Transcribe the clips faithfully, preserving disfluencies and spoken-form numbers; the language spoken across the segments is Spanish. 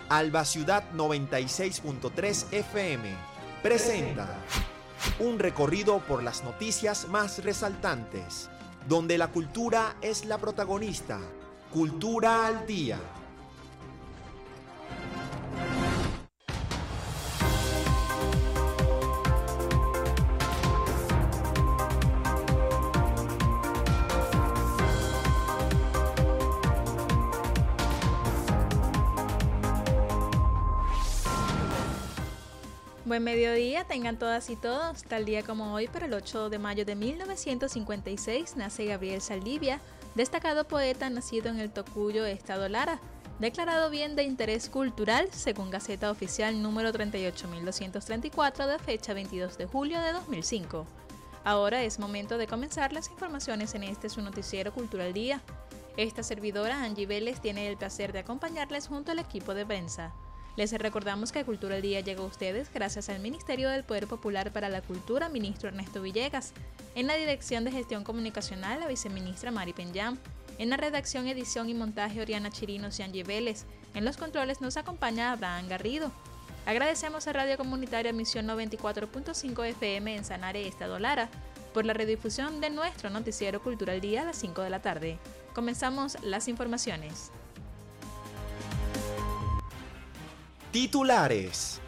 Alba Ciudad noventa y seis punto tres F M presenta un recorrido por las noticias más resaltantes, donde la cultura es la protagonista. Cultura al día. Buen mediodía, tengan todas y todos. Tal día como hoy, pero el ocho de mayo de mil novecientos cincuenta y seis, nace Gabriel Saldivia, destacado poeta nacido en el Tocuyo, Estado Lara, declarado bien de interés cultural según Gaceta Oficial número treinta y ocho mil doscientos treinta y cuatro de fecha veintidós de julio de dos mil cinco. Ahora es momento de comenzar las informaciones en este su noticiero Cultural Día. Esta servidora, Angie Vélez, tiene el placer de acompañarles junto al equipo de prensa. Les recordamos que Cultura al Día llega a ustedes gracias al Ministerio del Poder Popular para la Cultura, ministro Ernesto Villegas. En la Dirección de Gestión Comunicacional, la viceministra Mari Penyam. En la redacción, edición y montaje, Oriana Chirinos y Angie Vélez. En los controles nos acompaña Abraham Garrido. Agradecemos a Radio Comunitaria Misión noventa y cuatro punto cinco F M en Sanare, Estado Lara, por la redifusión de nuestro noticiero Cultura al Día a las cinco de la tarde. Comenzamos las informaciones. Titulares.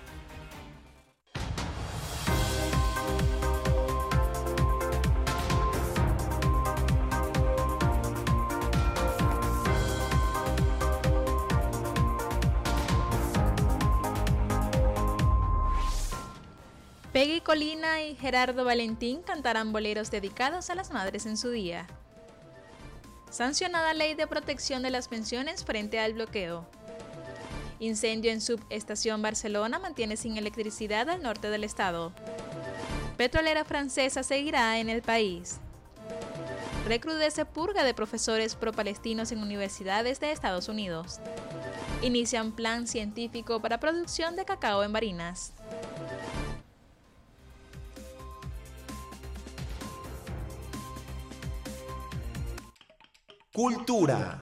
Peggy Colina y Gerardo Valentín cantarán boleros dedicados a las madres en su día. Sancionada Ley de Protección de las Pensiones frente al bloqueo. Incendio en subestación Barcelona mantiene sin electricidad al norte del estado. Petrolera francesa seguirá en el país. Recrudece purga de profesores pro-palestinos en universidades de Estados Unidos. Inician plan científico para producción de cacao en Barinas. Cultura.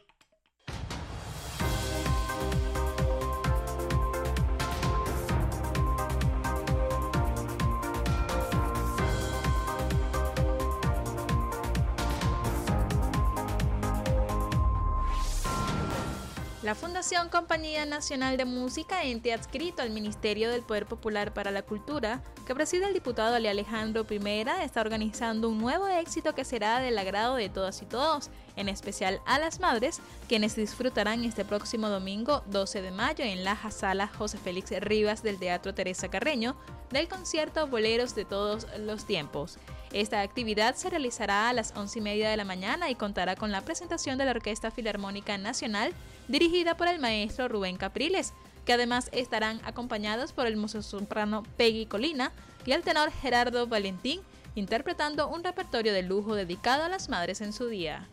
La Fundación Compañía Nacional de Música, ente adscrito al Ministerio del Poder Popular para la Cultura, que preside el diputado Ali Alejandro Primera, está organizando un nuevo éxito que será del agrado de todas y todos, en especial a las madres, quienes disfrutarán este próximo domingo doce de mayo en la Sala José Félix Rivas del Teatro Teresa Carreño, del concierto Boleros de Todos los Tiempos. Esta actividad se realizará a las once y media de la mañana y contará con la presentación de la Orquesta Filarmónica Nacional, dirigida por el maestro Rubén Capriles, que además estarán acompañados por el mezzosoprano Peggy Colina y el tenor Gerardo Valentín, interpretando un repertorio de lujo dedicado a las madres en su día.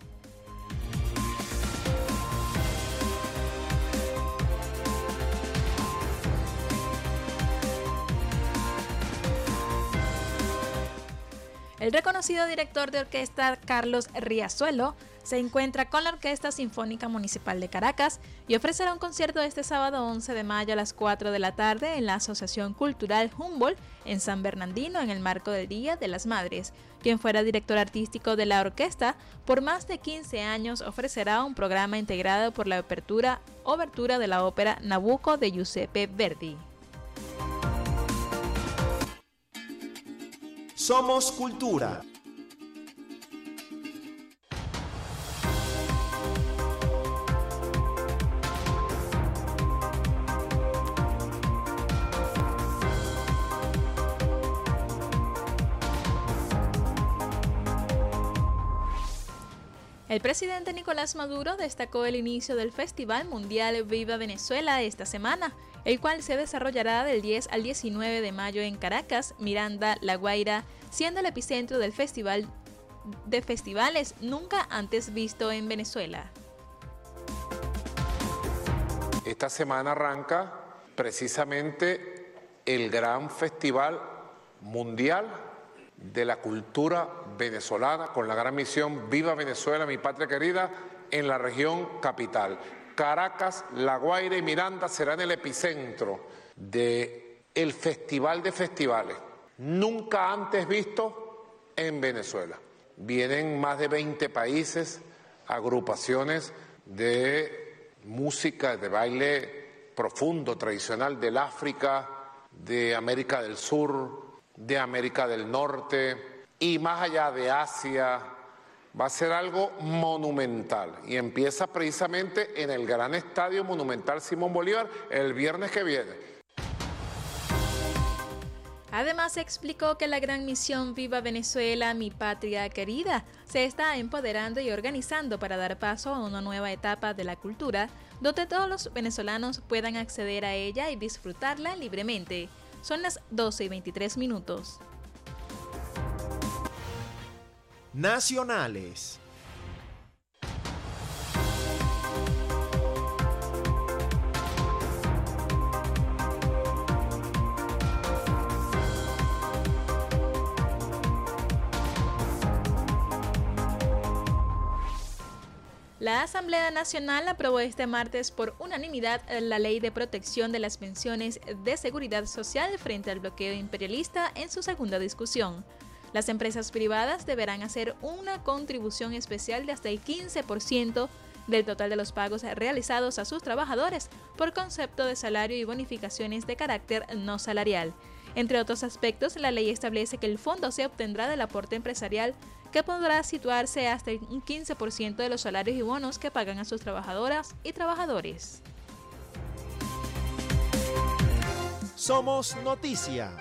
El reconocido director de orquesta Carlos Riazuelo se encuentra con la Orquesta Sinfónica Municipal de Caracas y ofrecerá un concierto este sábado once de mayo a las cuatro de la tarde en la Asociación Cultural Humboldt en San Bernardino en el marco del Día de las Madres. Quien fuera director artístico de la orquesta por más de quince años ofrecerá un programa integrado por la apertura, obertura de la ópera Nabucco de Giuseppe Verdi. Somos Cultura. El presidente Nicolás Maduro destacó el inicio del Festival Mundial Viva Venezuela esta semana, el cual se desarrollará del diez al diecinueve de mayo en Caracas, Miranda, La Guaira, siendo el epicentro del festival de festivales nunca antes visto en Venezuela. Esta semana arranca precisamente el gran festival mundial de la cultura venezolana con la gran misión Viva Venezuela, mi patria querida, en la región capital. Caracas, La Guaira y Miranda serán el epicentro del Festival de Festivales, nunca antes visto en Venezuela. Vienen más de veinte países, agrupaciones de música, de baile profundo, tradicional del África, de América del Sur, de América del Norte y más allá de Asia. Va a ser algo monumental y empieza precisamente en el gran estadio monumental Simón Bolívar el viernes que viene. Además explicó que la gran misión Viva Venezuela, mi patria querida se está empoderando y organizando para dar paso a una nueva etapa de la cultura donde todos los venezolanos puedan acceder a ella y disfrutarla libremente. Son las doce y veintitrés minutos. Nacionales. La Asamblea Nacional aprobó este martes por unanimidad la Ley de Protección de las Pensiones de Seguridad Social frente al bloqueo imperialista en su segunda discusión. Las empresas privadas deberán hacer una contribución especial de hasta el quince por ciento del total de los pagos realizados a sus trabajadores por concepto de salario y bonificaciones de carácter no salarial. Entre otros aspectos, la ley establece que el fondo se obtendrá del aporte empresarial que podrá situarse hasta un quince por ciento de los salarios y bonos que pagan a sus trabajadoras y trabajadores. Somos Noticia.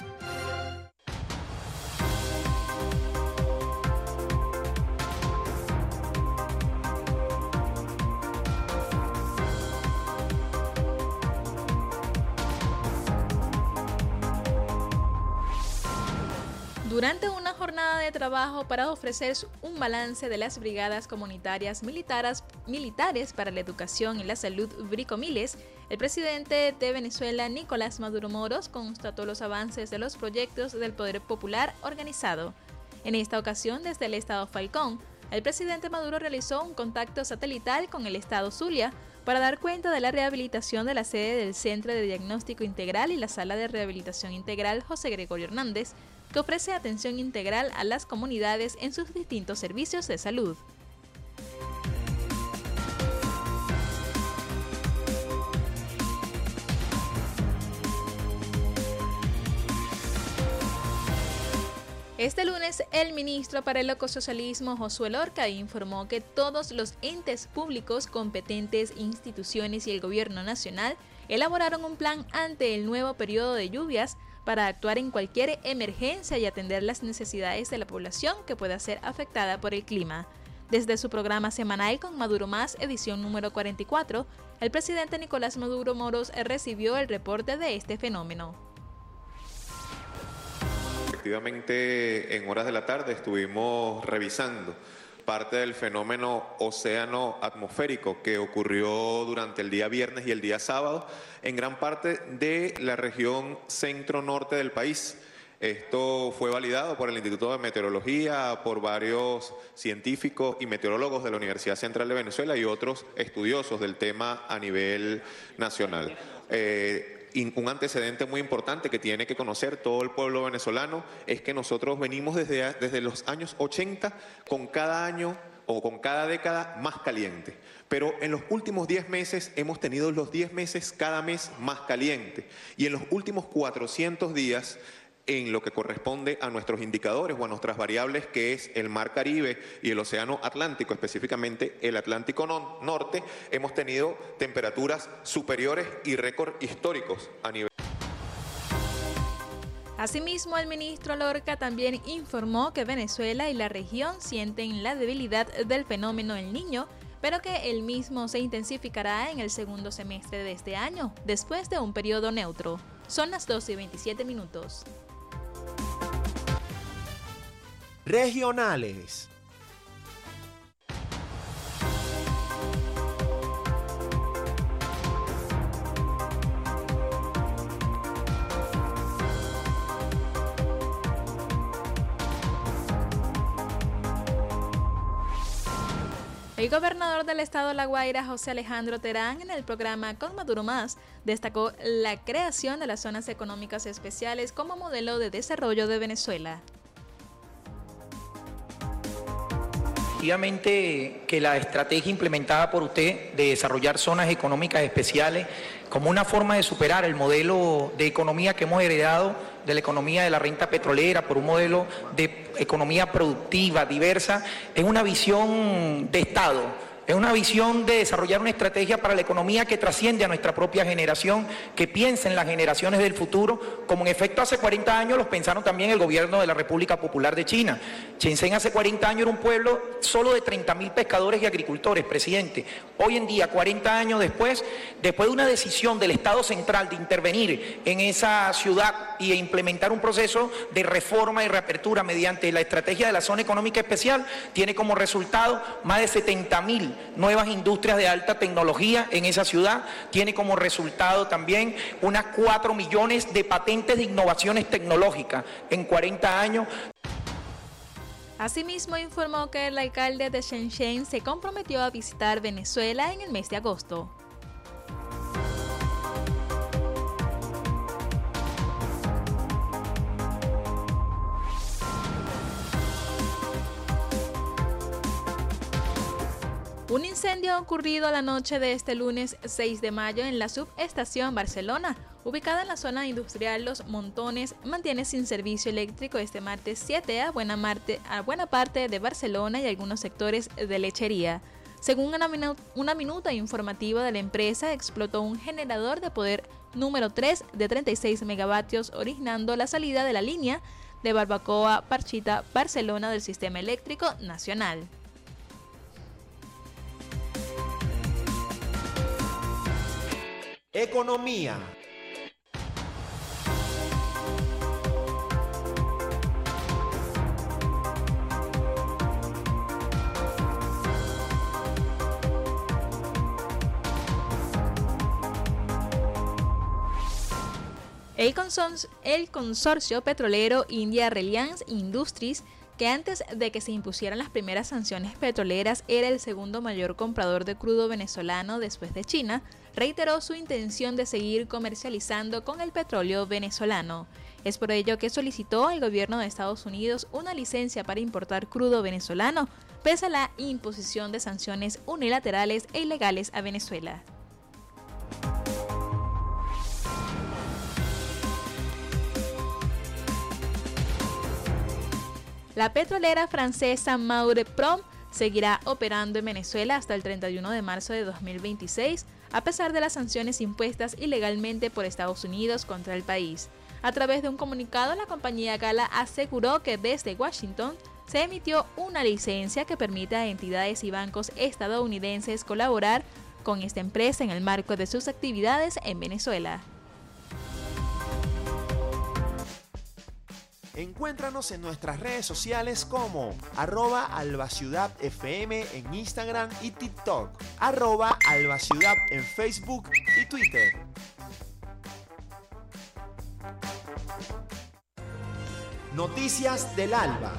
Durante una jornada de trabajo para ofrecer un balance de las brigadas comunitarias militares, militares para la educación y la salud Bricomiles, el presidente de Venezuela, Nicolás Maduro Moros, constató los avances de los proyectos del Poder Popular organizado. En esta ocasión, desde el estado Falcón, el presidente Maduro realizó un contacto satelital con el estado Zulia para dar cuenta de la rehabilitación de la sede del Centro de Diagnóstico Integral y la Sala de Rehabilitación Integral José Gregorio Hernández, que ofrece atención integral a las comunidades en sus distintos servicios de salud. Este lunes, el ministro para el Ecosocialismo, Josué Lorca, informó que todos los entes públicos competentes, instituciones y el gobierno nacional elaboraron un plan ante el nuevo periodo de lluvias para actuar en cualquier emergencia y atender las necesidades de la población que pueda ser afectada por el clima. Desde su programa semanal con Maduro Más, edición número cuarenta y cuatro, el presidente Nicolás Maduro Moros recibió el reporte de este fenómeno. Efectivamente, en horas de la tarde estuvimos revisando parte del fenómeno océano atmosférico que ocurrió durante el día viernes y el día sábado en gran parte de la región centro-norte del país. Esto fue validado por el Instituto de Meteorología, por varios científicos y meteorólogos de la Universidad Central de Venezuela y otros estudiosos del tema a nivel nacional. Eh, Un antecedente muy importante que tiene que conocer todo el pueblo venezolano es que nosotros venimos desde, desde los años ochenta con cada año o con cada década más caliente. Pero en los últimos diez meses hemos tenido los diez meses cada mes más caliente. Y en los últimos cuatrocientos días, en lo que corresponde a nuestros indicadores o a nuestras variables, que es el Mar Caribe y el Océano Atlántico, específicamente el Atlántico no- Norte, hemos tenido temperaturas superiores y récord históricos a nivel. Asimismo, el ministro Lorca también informó que Venezuela y la región sienten la debilidad del fenómeno El Niño, pero que el mismo se intensificará en el segundo semestre de este año, después de un periodo neutro. Son las doce y veintisiete minutos. Regionales. El gobernador del estado La Guaira, José Alejandro Terán, en el programa Con Maduro Más, destacó la creación de las zonas económicas especiales como modelo de desarrollo de Venezuela. Efectivamente, que la estrategia implementada por usted de desarrollar zonas económicas especiales como una forma de superar el modelo de economía que hemos heredado de la economía de la renta petrolera por un modelo de economía productiva, diversa, es una visión de Estado. Es una visión de desarrollar una estrategia para la economía que trasciende a nuestra propia generación, que piensa en las generaciones del futuro, como en efecto hace cuarenta años los pensaron también el gobierno de la República Popular de China. Shenzhen hace cuarenta años era un pueblo solo de treinta mil pescadores y agricultores, presidente. Hoy en día, cuarenta años después, después de una decisión del Estado central de intervenir en esa ciudad y de implementar un proceso de reforma y reapertura mediante la estrategia de la zona económica especial, tiene como resultado más de setenta mil nuevas industrias de alta tecnología en esa ciudad, tiene como resultado también unas cuatro millones de patentes de innovaciones tecnológicas en cuarenta años. Asimismo, informó que el alcalde de Shenzhen se comprometió a visitar Venezuela en el mes de agosto. Un incendio ocurrido la noche de este lunes seis de mayo en la subestación Barcelona, ubicada en la zona industrial Los Montones, mantiene sin servicio eléctrico este martes siete a buena, marte, a buena parte de Barcelona y algunos sectores de lechería. Según una, minu- una minuta informativa de la empresa, explotó un generador de poder número tres de treinta y seis megavatios, originando la salida de la línea de Barbacoa Parchita Barcelona del Sistema Eléctrico Nacional. Economía. El consorcio, el consorcio petrolero India Reliance Industries, que antes de que se impusieran las primeras sanciones petroleras era el segundo mayor comprador de crudo venezolano después de China, reiteró su intención de seguir comercializando con el petróleo venezolano. Es por ello que solicitó al gobierno de Estados Unidos una licencia para importar crudo venezolano, pese a la imposición de sanciones unilaterales e ilegales a Venezuela. La petrolera francesa Maureprom seguirá operando en Venezuela hasta el treinta y uno de marzo de dos mil veintiséis, a pesar de las sanciones impuestas ilegalmente por Estados Unidos contra el país. A través de un comunicado, la compañía Gala aseguró que desde Washington se emitió una licencia que permite a entidades y bancos estadounidenses colaborar con esta empresa en el marco de sus actividades en Venezuela. Encuéntranos en nuestras redes sociales como arroba albaciudad fm en Instagram y TikTok, arroba albaciudad en Facebook y Twitter. Noticias del Alba.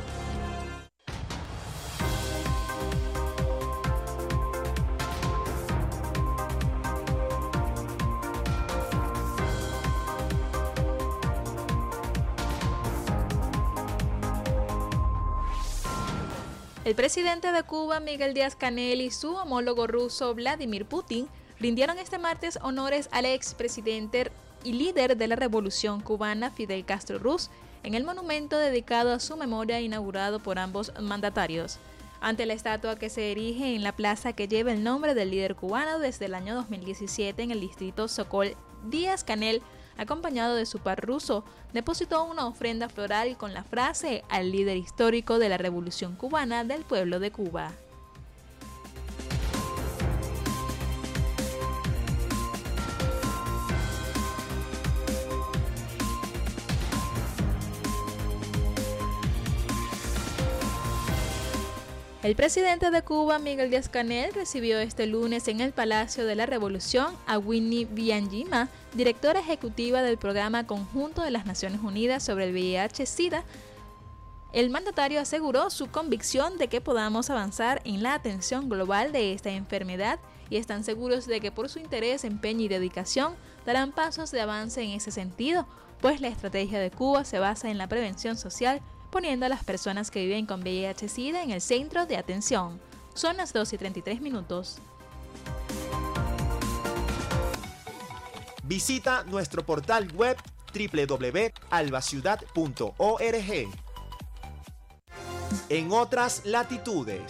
El presidente de Cuba, Miguel Díaz-Canel, y su homólogo ruso, Vladimir Putin, rindieron este martes honores al expresidente y líder de la Revolución Cubana, Fidel Castro Ruz, en el monumento dedicado a su memoria inaugurado por ambos mandatarios. Ante la estatua que se erige en la plaza que lleva el nombre del líder cubano desde el año dos mil diecisiete en el distrito Sokol, Díaz-Canel, acompañado de su par ruso, depositó una ofrenda floral con la frase al líder histórico de la Revolución Cubana del pueblo de Cuba. El presidente de Cuba, Miguel Díaz-Canel, recibió este lunes en el Palacio de la Revolución a Winnie Byanyima, directora ejecutiva del Programa Conjunto de las Naciones Unidas sobre el V I H-Sida, El mandatario aseguró su convicción de que podamos avanzar en la atención global de esta enfermedad y están seguros de que por su interés, empeño y dedicación darán pasos de avance en ese sentido, pues la estrategia de Cuba se basa en la prevención social, poniendo a las personas que viven con V I H SIDA en el centro de atención. Son las dos y treinta y tres minutos. Visita nuestro portal web doble u doble u doble u punto albaciudad punto org. En otras latitudes.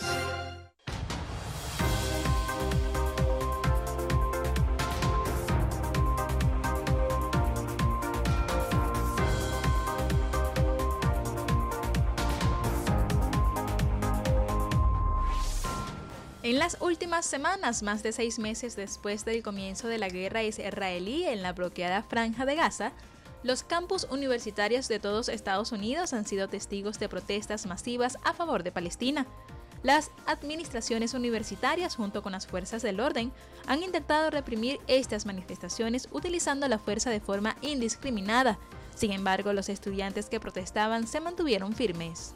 En las últimas semanas, más de seis meses después del comienzo de la guerra israelí en la bloqueada Franja de Gaza, los campus universitarios de todos Estados Unidos han sido testigos de protestas masivas a favor de Palestina. Las administraciones universitarias, junto con las fuerzas del orden, han intentado reprimir estas manifestaciones utilizando la fuerza de forma indiscriminada. Sin embargo, los estudiantes que protestaban se mantuvieron firmes.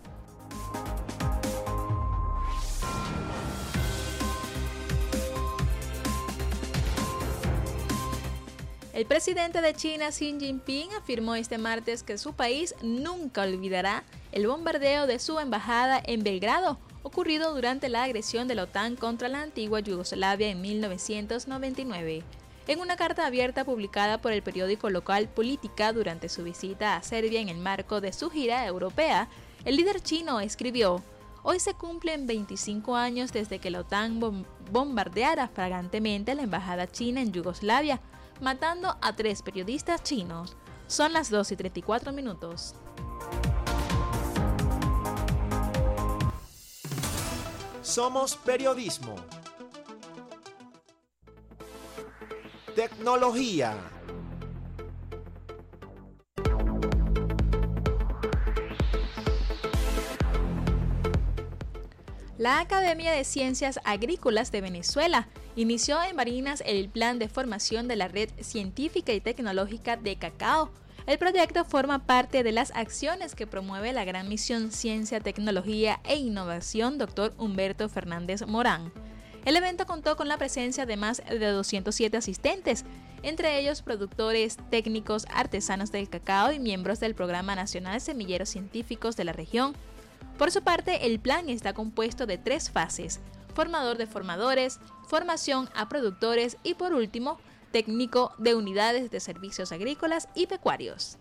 El presidente de China, Xi Jinping, afirmó este martes que su país nunca olvidará el bombardeo de su embajada en Belgrado, ocurrido durante la agresión de la OTAN contra la antigua Yugoslavia en mil novecientos noventa y nueve. En una carta abierta publicada por el periódico local Política durante su visita a Serbia en el marco de su gira europea, el líder chino escribió: «Hoy se cumplen veinticinco años desde que la OTAN bom- bombardeara flagrantemente la embajada china en Yugoslavia, matando a tres periodistas chinos». Son las dos y treinta y cuatro minutos. Somos periodismo. Tecnología. La Academia de Ciencias Agrícolas de Venezuela inició en Barinas el plan de formación de la Red Científica y Tecnológica de Cacao. El proyecto forma parte de las acciones que promueve la Gran Misión Ciencia, Tecnología e Innovación doctor Humberto Fernández Morán. El evento contó con la presencia de más de doscientos siete asistentes, entre ellos productores, técnicos, artesanos del cacao y miembros del Programa Nacional Semilleros Científicos de la región. Por su parte, el plan está compuesto de tres fases: formador de formadores, formación a productores y, por último, técnico de unidades de servicios agrícolas y pecuarios.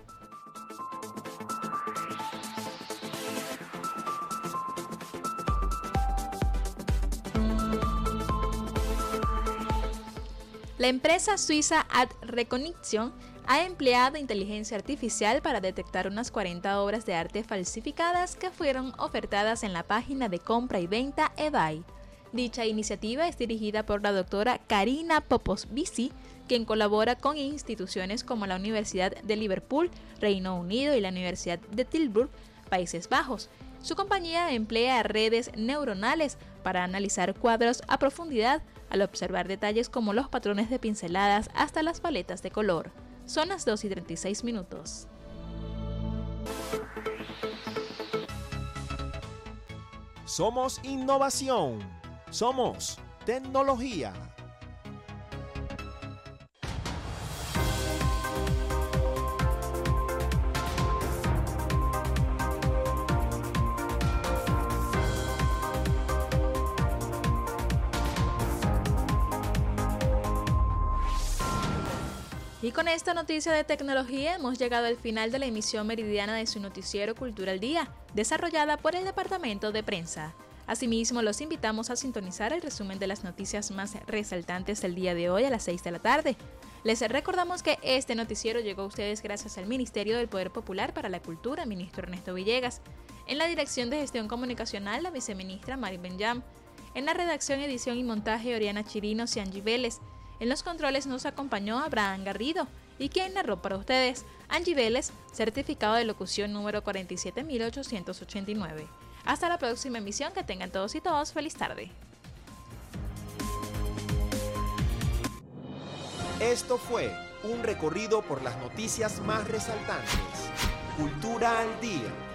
La empresa suiza Ad Recognition ha empleado inteligencia artificial para detectar unas cuarenta obras de arte falsificadas que fueron ofertadas en la página de compra y venta eBay. Dicha iniciativa es dirigida por la doctora Karina Popovitsy, quien colabora con instituciones como la Universidad de Liverpool, Reino Unido, y la Universidad de Tilburg, Países Bajos. Su compañía emplea redes neuronales para analizar cuadros a profundidad al observar detalles como los patrones de pinceladas hasta las paletas de color. Son las dos y treinta y seis minutos. Somos innovación. Somos tecnología. Y con esta noticia de tecnología hemos llegado al final de la emisión meridiana de su noticiero Cultura al Día, desarrollada por el Departamento de Prensa. Asimismo, los invitamos a sintonizar el resumen de las noticias más resaltantes del día de hoy a las seis de la tarde. Les recordamos que este noticiero llegó a ustedes gracias al Ministerio del Poder Popular para la Cultura, ministro Ernesto Villegas. En la dirección de gestión comunicacional, la viceministra Mari Benjam. En la redacción, edición y montaje, Oriana Chirino y Angie Vélez. En los controles nos acompañó Abraham Garrido. Y quien narró para ustedes, Angie Vélez, certificado de locución número cuarenta y siete mil ochocientos ochenta y nueve. Hasta la próxima emisión, que tengan todos y todas feliz tarde. Esto fue un recorrido por las noticias más resaltantes. Cultura al Día.